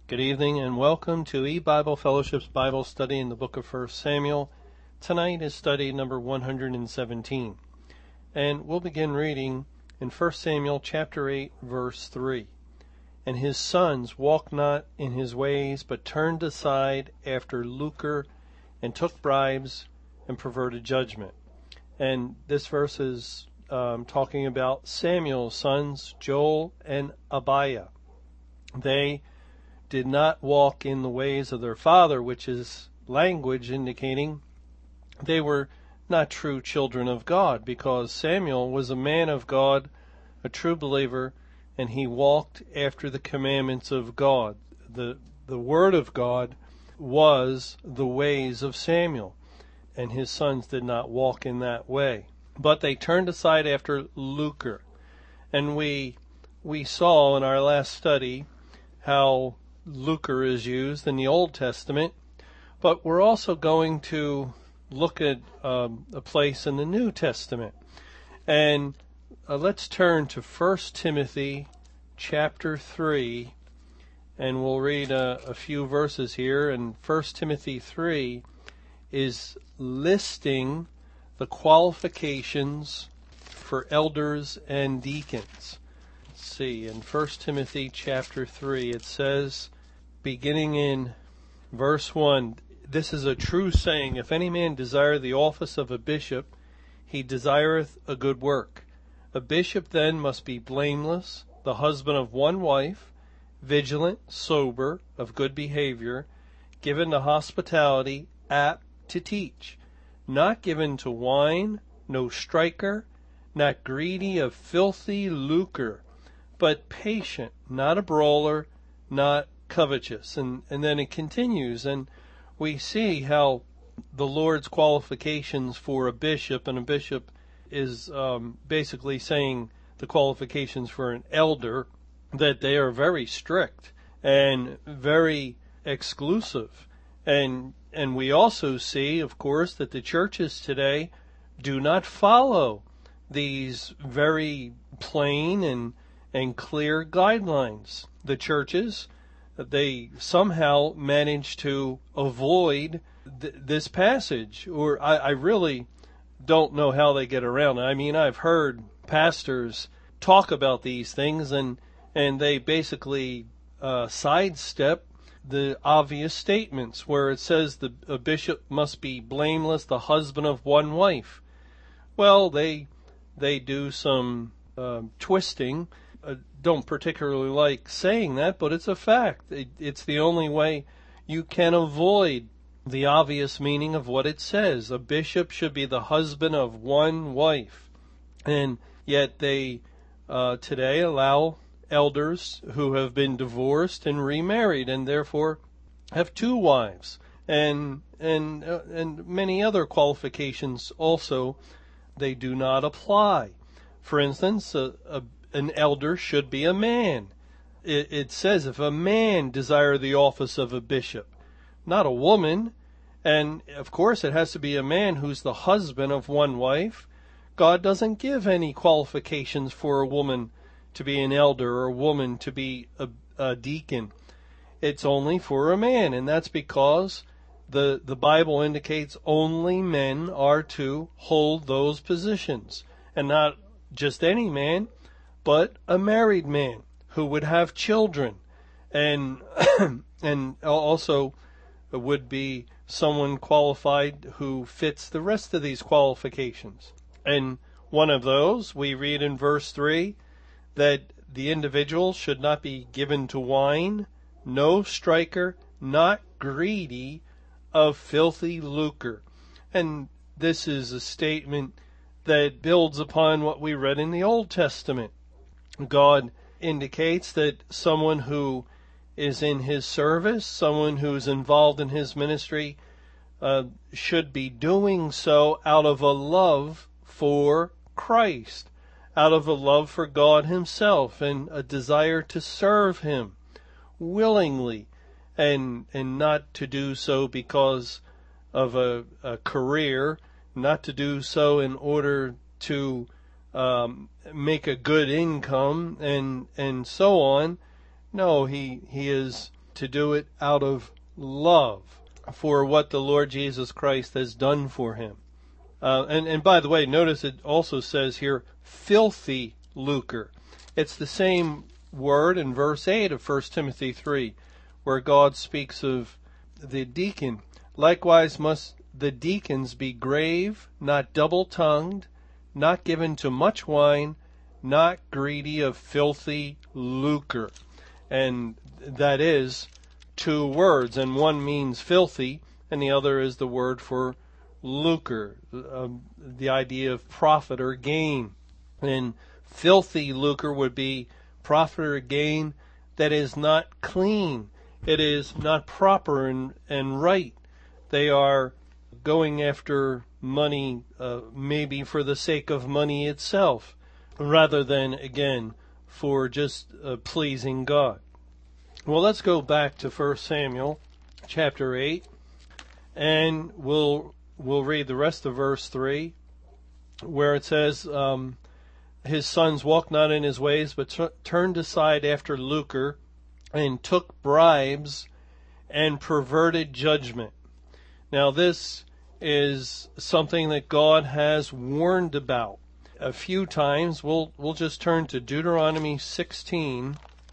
Good evening and welcome to E-Bible Fellowship's Bible study in the book of 1 Samuel. Tonight is study number 117. And we'll begin reading in 1 Samuel chapter 8 verse 3. And his sons walked not in his ways, but turned aside after lucre and took bribes and perverted judgment. And this verse is talking about Samuel's sons, Joel and Abiah. They did not walk in the ways of their father, which is language indicating they were not true children of God, because Samuel was a man of God, a true believer, and he walked after the commandments of God. The word of God was the ways of Samuel, and his sons did not walk in that way. But they turned aside after lucre. And we saw in our last study how lucre is used in the Old Testament, but we're also going to look at a place in the New Testament. And let's turn to 1 Timothy chapter 3, and we'll read a few verses here. And 1 Timothy 3 is listing the qualifications for elders and deacons. Let's see, in 1 Timothy chapter 3 it says, beginning in verse 1, this is a true saying, if any man desire the office of a bishop, he desireth a good work. A bishop then must be blameless, the husband of one wife, vigilant, sober, of good behavior, given to hospitality, apt to teach, not given to wine, no striker, not greedy of filthy lucre, but patient, not a brawler, not covetous. And then it continues, and we see how the Lord's qualifications for a bishop, and a bishop is basically saying the qualifications for an elder, that they are very strict and very exclusive. And we also see, of course, that the churches today do not follow these very plain and clear guidelines. The churches, they somehow manage to avoid this passage, or I really don't know how they get around it. I mean, I've heard pastors talk about these things, and they basically sidestep the obvious statements where it says a bishop must be blameless, the husband of one wife. Well, they do some twisting. Don't particularly like saying that, but it's a fact. It's the only way you can avoid the obvious meaning of what it says. A bishop should be the husband of one wife. And yet they today allow elders who have been divorced and remarried and therefore have two wives, and many other qualifications also they do not apply. For instance, an elder should be a man. It says if a man desire the office of a bishop, not a woman. And of course it has to be a man who's the husband of one wife. God doesn't give any qualifications for a woman to be an elder or a woman to be a deacon. It's only for a man, and that's because the Bible indicates only men are to hold those positions, and not just any man, but a married man who would have children, and and also would be someone qualified who fits the rest of these qualifications. And one of those, we read in verse 3, that the individual should not be given to wine, no striker, not greedy of filthy lucre. And this is a statement that builds upon what we read in the Old Testament. God indicates that someone who is in his service, someone who's involved in his ministry, should be doing so out of a love for Christ, out of a love for God himself, and a desire to serve him willingly, and not to do so because of a career, not to do so in order to make a good income and so on. No, he is to do it out of love for what the Lord Jesus Christ has done for him. And by the way, notice it also says here, filthy lucre. It's the same word in verse 8 of 1 Timothy 3, where God speaks of the deacon. Likewise must the deacons be grave, not double-tongued, not given to much wine, not greedy of filthy lucre. And that is two words, and one means filthy, and the other is the word for lucre, the idea of profit or gain. And filthy lucre would be profit or gain that is not clean. It is not proper and right. They are going after money, maybe for the sake of money itself, rather than, again, for just pleasing God. Well, let's go back to 1 Samuel chapter 8, and we'll read the rest of verse 3, where it says, his sons walked not in his ways, but turned aside after lucre, and took bribes, and perverted judgment. Now this is something that God has warned about a few times. We'll just turn to Deuteronomy 16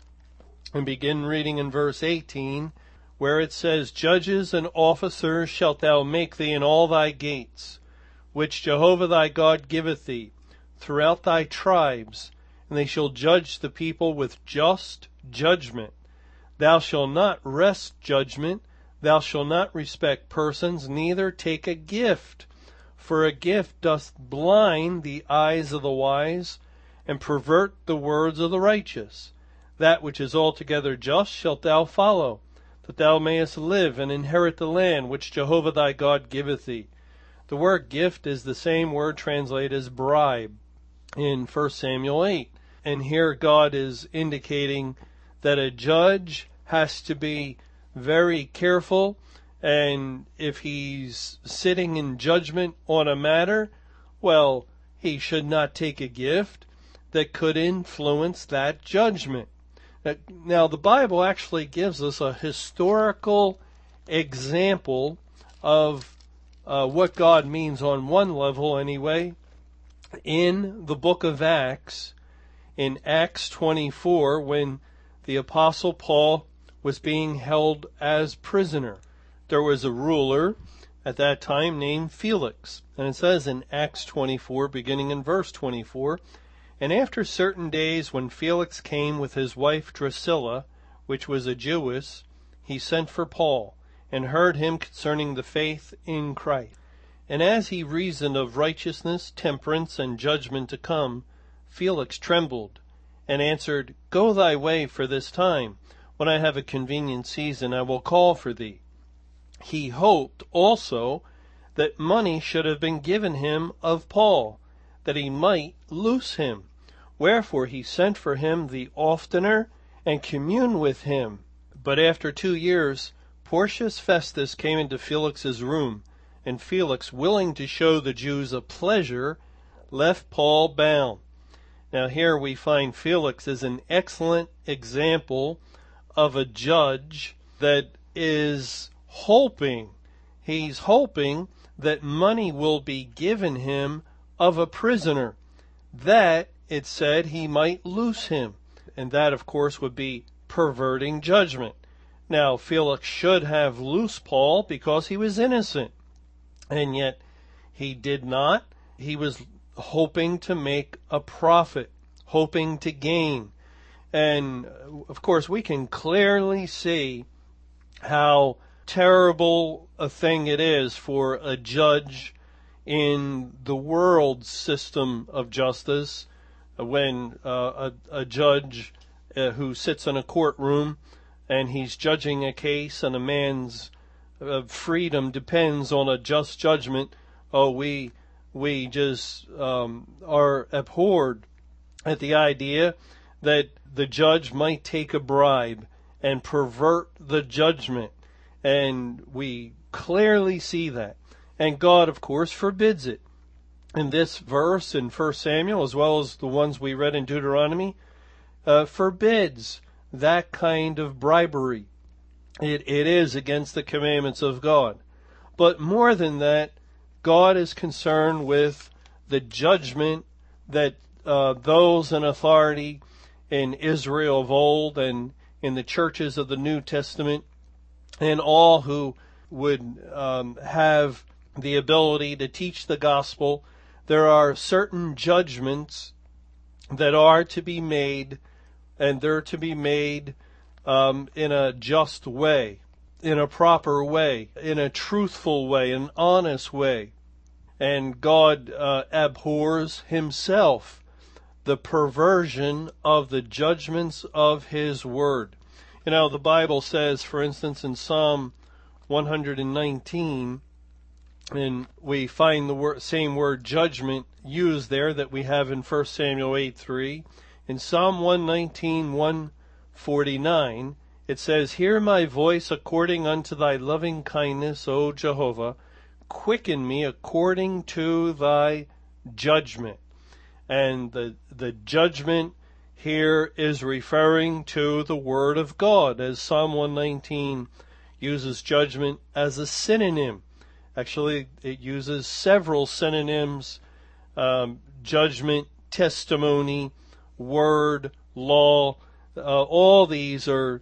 and begin reading in verse 18, where it says, Judges and officers shalt thou make thee in all thy gates, which Jehovah thy God giveth thee, throughout thy tribes, and they shall judge the people with just judgment. Thou shalt not wrest judgment, thou shalt not respect persons, neither take a gift. For a gift doth blind the eyes of the wise, and pervert the words of the righteous. That which is altogether just shalt thou follow, that thou mayest live and inherit the land which Jehovah thy God giveth thee. The word gift is the same word translated as bribe in 1 Samuel 8. And here God is indicating that a judge has to be very careful, and if he's sitting in judgment on a matter, well, he should not take a gift that could influence that judgment. Now, the Bible actually gives us a historical example of what God means on one level anyway. In the book of Acts, in Acts 24, when the Apostle Paul was being held as prisoner, there was a ruler at that time named Felix. And it says in Acts 24, beginning in verse 24, And after certain days, when Felix came with his wife Drusilla, which was a Jewess, he sent for Paul, and heard him concerning the faith in Christ. And as he reasoned of righteousness, temperance, and judgment to come, Felix trembled, and answered, Go thy way for this time. When I have a convenient season, I will call for thee. He hoped also that money should have been given him of Paul, that he might loose him. Wherefore he sent for him the oftener, and communed with him. But after 2 years, Porcius Festus came into Felix's room, and Felix, willing to show the Jews a pleasure, left Paul bound. Now here we find Felix is an excellent example of a judge that is hoping. He's hoping that money will be given him of a prisoner, that, it said, he might loose him. And that, of course, would be perverting judgment. Now, Felix should have loosed Paul because he was innocent. And yet, he did not. He was hoping to make a profit, hoping to gain. And, of course, we can clearly see how terrible a thing it is for a judge in the world system of justice, when a judge who sits in a courtroom and he's judging a case, and a man's freedom depends on a just judgment. Oh, we just are abhorred at the idea that the judge might take a bribe and pervert the judgment. And we clearly see that. And God, of course, forbids it. And this verse in 1 Samuel, as well as the ones we read in Deuteronomy, forbids that kind of bribery. It is against the commandments of God. But more than that, God is concerned with the judgment that those in authority in Israel of old and in the churches of the New Testament and all who would have the ability to teach the gospel, there are certain judgments that are to be made, and they're to be made in a just way, in a proper way, in a truthful way, an honest way. And God abhors himself the perversion of the judgments of his word. You know, the Bible says, for instance, in Psalm 119, and we find the same word judgment used there that we have in 1 Samuel 8:3. In Psalm 119, 149, it says, "Hear my voice according unto thy loving kindness, O Jehovah. Quicken me according to thy judgment." And the judgment here is referring to the Word of God, as Psalm 119 uses judgment as a synonym. Actually, it uses several synonyms: judgment, testimony, word, law. All these are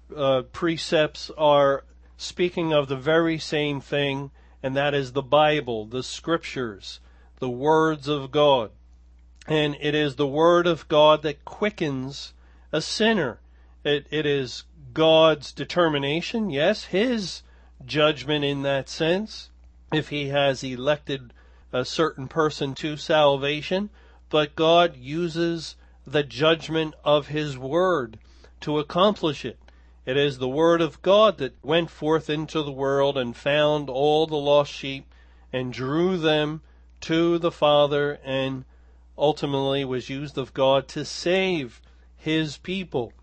precepts are speaking of the very same thing, and that is the Bible, the Scriptures, the words of God. And it is the Word of God that quickens a sinner. It is God's determination, yes, his judgment in that sense, if he has elected a certain person to salvation, but God uses the judgment of his word to accomplish it. It is the word of God that went forth into the world and found all the lost sheep and drew them to the Father, and ultimately was used of God to save his people.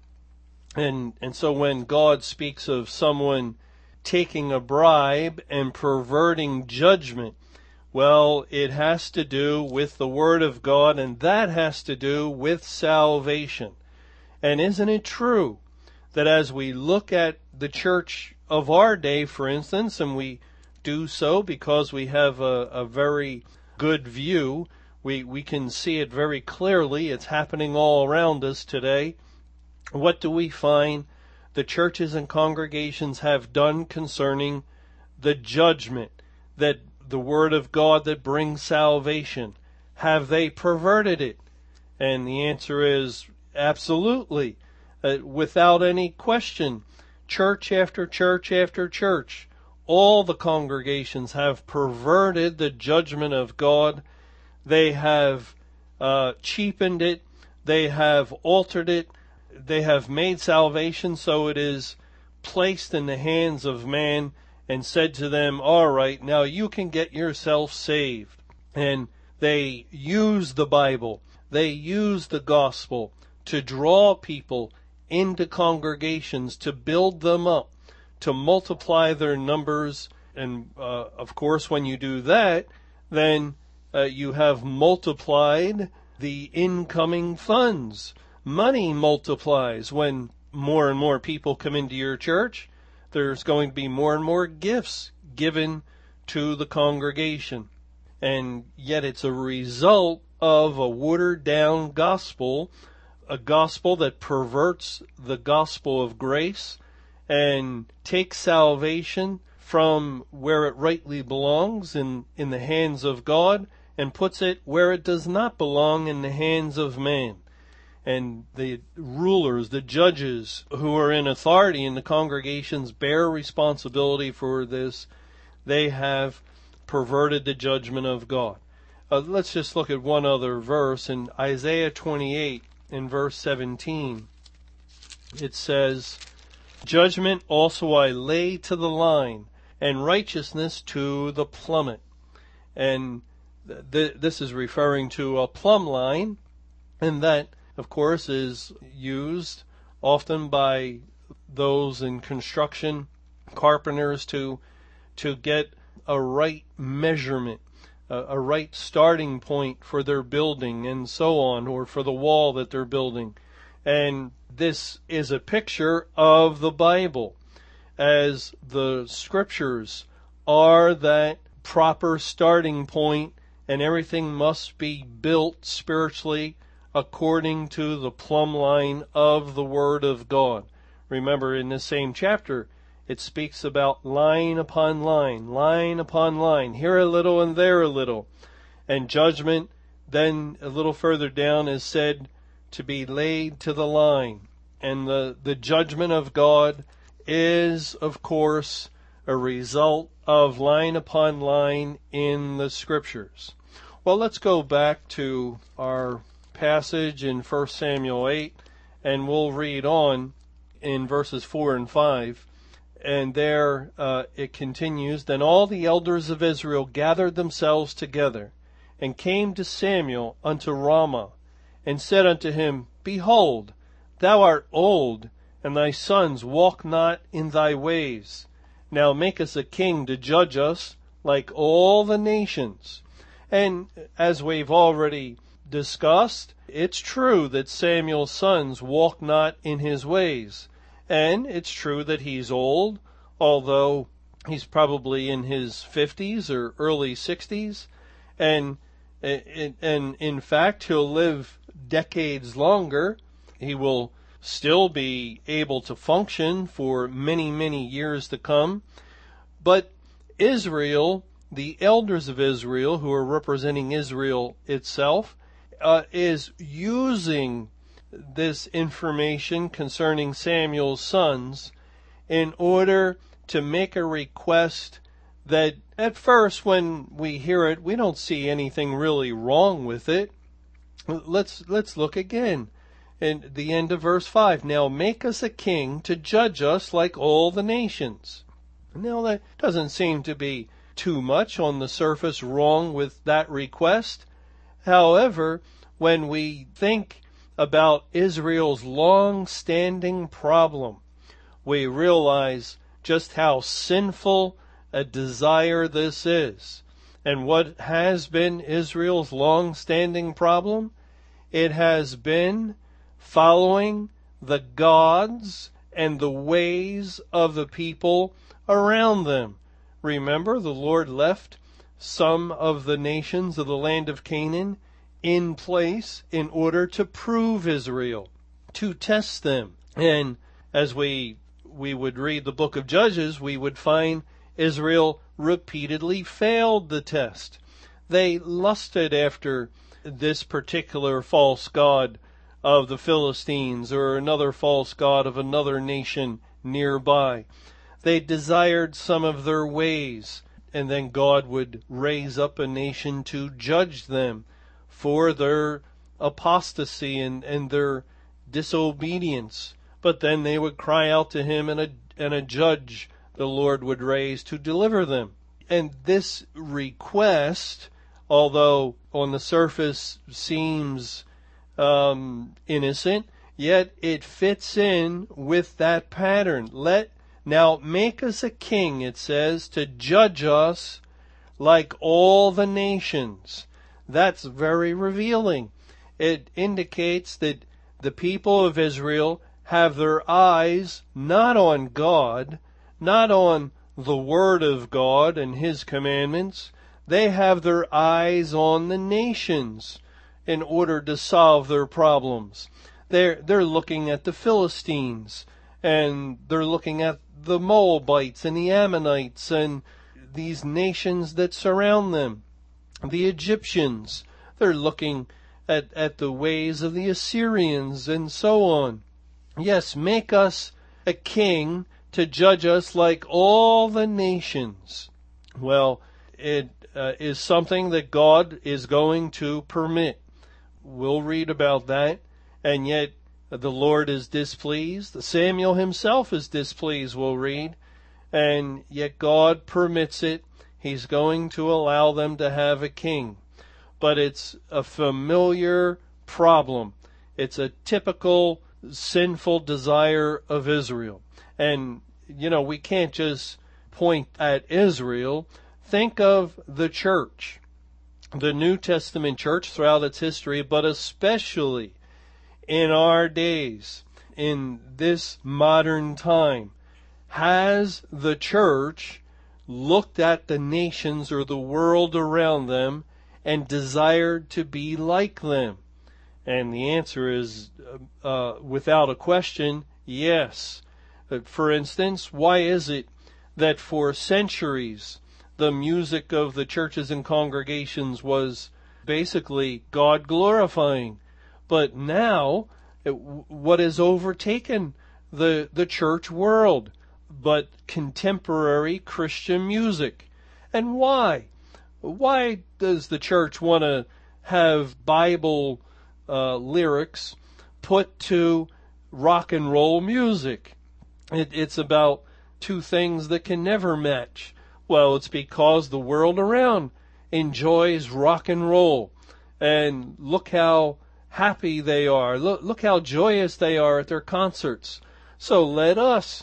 And so when God speaks of someone taking a bribe and perverting judgment, well, it has to do with the Word of God, and that has to do with salvation. And isn't it true that as we look at the church of our day, for instance, and we do so because we have a very good view, we can see it very clearly. It's happening all around us today. What do we find the churches and congregations have done concerning the judgment, that the Word of God that brings salvation? Have they perverted it? And the answer is absolutely, without any question. Church after church after church, all the congregations have perverted the judgment of God. They have cheapened it. They have altered it. They have made salvation so it is placed in the hands of man and said to them, all right, now you can get yourself saved. And they use the Bible, they use the gospel to draw people into congregations, to build them up, to multiply their numbers. And of course, when you do that, then you have multiplied the incoming funds. Money multiplies when more and more people come into your church. There's going to be more and more gifts given to the congregation. And yet it's a result of a watered down gospel, a gospel that perverts the gospel of grace and takes salvation from where it rightly belongs in the hands of God and puts it where it does not belong, in the hands of man. And the rulers, the judges who are in authority in the congregations bear responsibility for this. They have perverted the judgment of God. Let's just look at one other verse. In Isaiah 28, in verse 17, it says, "Judgment also I lay to the line, and righteousness to the plummet." And this is referring to a plumb line, and that, of course, is used often by those in construction, carpenters, to get a right measurement, a right starting point for their building and so on, or for the wall that they're building. And this is a picture of the Bible. as the scriptures are that proper starting point, and everything must be built spiritually according to the plumb line of the Word of God. Remember, in this same chapter, it speaks about line upon line upon line, here a little and there a little. And judgment, then a little further down, is said to be laid to the line. And the judgment of God is, of course, a result of line upon line in the Scriptures. Well, let's go back to our passage in 1 Samuel 8, and we'll read on in verses 4 and 5. And there it continues, Then all the elders of Israel gathered themselves together, and came to Samuel unto Ramah, and said unto him, Behold, thou art old, and thy sons walk not in thy ways. Now make us a king to judge us like all the nations. And as we've already discussed, it's true that Samuel's sons walk not in his ways. And it's true that he's old, although he's probably in his 50s or early 60s. And in fact, he'll live decades longer. He will still be able to function for many, many years to come. But Israel, the elders of Israel, who are representing Israel itself, is using this information concerning Samuel's sons in order to make a request that at first when we hear it, we don't see anything really wrong with it. Let's look again. In the end of verse 5, Now make us a king to judge us like all the nations. Now that doesn't seem to be too much on the surface wrong with that request. However, when we think about Israel's long-standing problem, we realize just how sinful a desire this is. And what has been Israel's long-standing problem? It has been following the gods and the ways of the people around them. Remember, the Lord left some of the nations of the land of Canaan in place in order to prove Israel, to test them. And as we would read the book of Judges, we would find Israel repeatedly failed the test. They lusted after this particular false god of the Philistines or another false god of another nation nearby. They desired some of their ways, and then God would raise up a nation to judge them for their apostasy and their disobedience. But then they would cry out to him, and a judge the Lord would raise to deliver them. And this request, although on the surface seems innocent, yet it fits in with that pattern. Now make us a king, it says, to judge us like all the nations. That's very revealing. It indicates that the people of Israel have their eyes not on God, not on the Word of God and His commandments. They have their eyes on the nations in order to solve their problems. They're looking at the Philistines, and they're looking at the Moabites and the Ammonites and these nations that surround them. The Egyptians, they're looking at the ways of the Assyrians and so on. Yes, make us a king to judge us like all the nations. Well, it is something that God is going to permit. We'll read about that, and yet the Lord is displeased. Samuel himself is displeased, we'll read, and yet God permits it. He's going to allow them to have a king. But it's a familiar problem. It's a typical sinful desire of Israel. And, we can't just point at Israel. Think of the church, the New Testament church throughout its history, but especially in our days, in this modern time. Has the church looked at the nations or the world around them and desired to be like them? And the answer is, without a question, yes. For instance, why is it that for centuries the music of the churches and congregations was basically God glorifying? But now, what has overtaken the church world but contemporary Christian music? And why? Why does the church want to have Bible lyrics put to rock and roll music? It's about two things that can never match. Well, it's because the world around enjoys rock and roll. And look how happy they are. Look how joyous they are at their concerts. So let us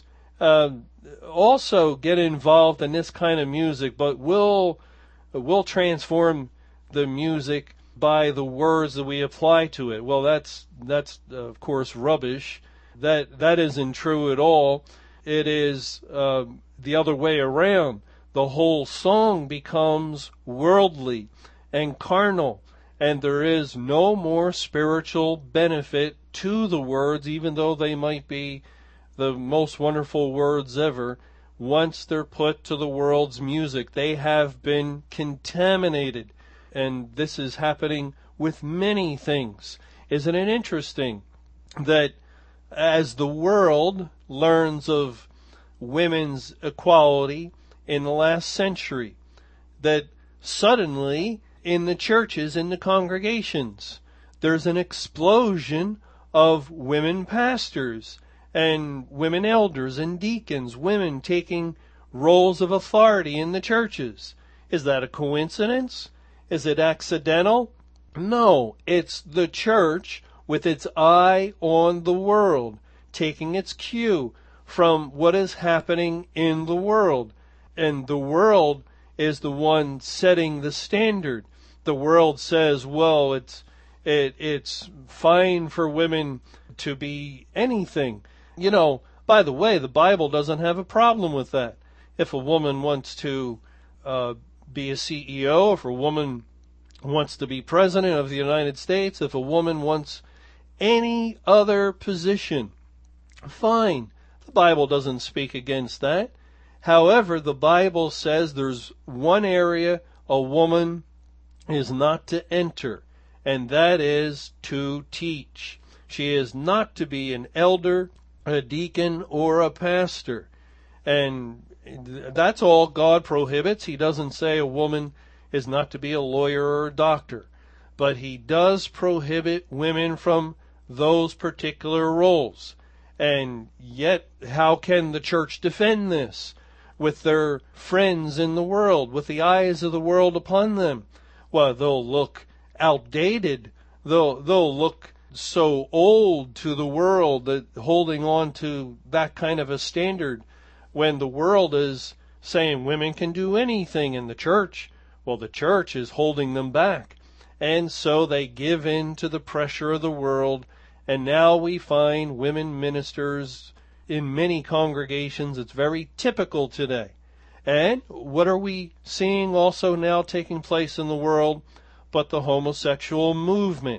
also get involved in this kind of music, but we'll transform the music by the words that we apply to it. Well, that's of course rubbish. That isn't true at all. It is the other way around. The whole song becomes worldly and carnal, and there is no more spiritual benefit to the words, even though they might be the most wonderful words ever. Once they're put to the world's music, they have been contaminated. And this is happening with many things. Isn't it interesting that as the world learns of women's equality in the last century, that suddenly in the churches, in the congregations, there's an explosion of women pastors and women elders and deacons, women taking roles of authority in the churches. Is that a coincidence? Is it accidental? No, it's the church with its eye on the world, taking its cue from what is happening in the world. And the world is the one setting the standard. The world says, well, it's fine for women to be anything. You know, by the way, the Bible doesn't have a problem with that. If a woman wants to be a CEO, if a woman wants to be president of the United States, if a woman wants any other position, fine. The Bible doesn't speak against that. However, the Bible says there's one area a woman is not to enter, and that is to teach. She is not to be an elder, a deacon, or a pastor. And that's all God prohibits. He doesn't say a woman is not to be a lawyer or a doctor. But he does prohibit women from those particular roles. And yet, how can the church defend this? With their friends in the world, with the eyes of the world upon them. Well, they'll look outdated. They'll look so old to the world, that holding on to that kind of a standard, when the world is saying women can do anything in the church. Well, the church is holding them back. And so they give in to the pressure of the world. And now we find women ministers in many congregations. It's very typical today. And what are we seeing also now taking place in the world but the homosexual movement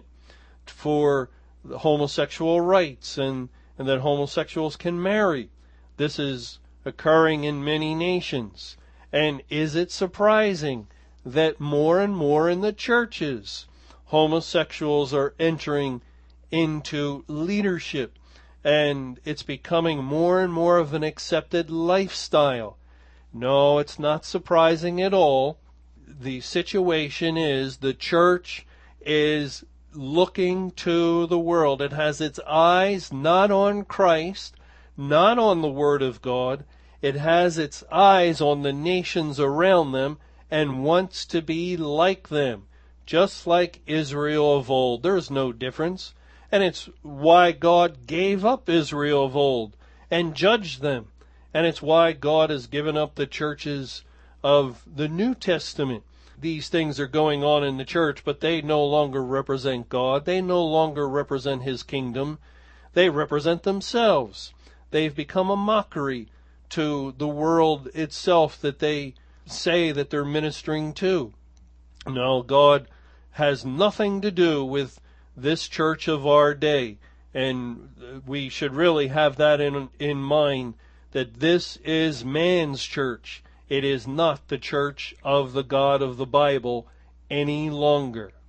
for homosexual rights and that homosexuals can marry? This is occurring in many nations. And is it surprising that more and more in the churches homosexuals are entering into leadership, and it's becoming more and more of an accepted lifestyle? No, it's not surprising at all. The situation is the church is looking to the world. It has its eyes not on Christ, not on the Word of God. It has its eyes on the nations around them and wants to be like them, just like Israel of old. There's no difference. And it's why God gave up Israel of old and judged them. And it's why God has given up the churches of the New Testament. These things are going on in the church, but they no longer represent God. They no longer represent His kingdom. They represent themselves. They've become a mockery to the world itself that they say that they're ministering to. No, God has nothing to do with this church of our day. And we should really have that in mind, that this is man's church. It is not the church of the God of the Bible any longer.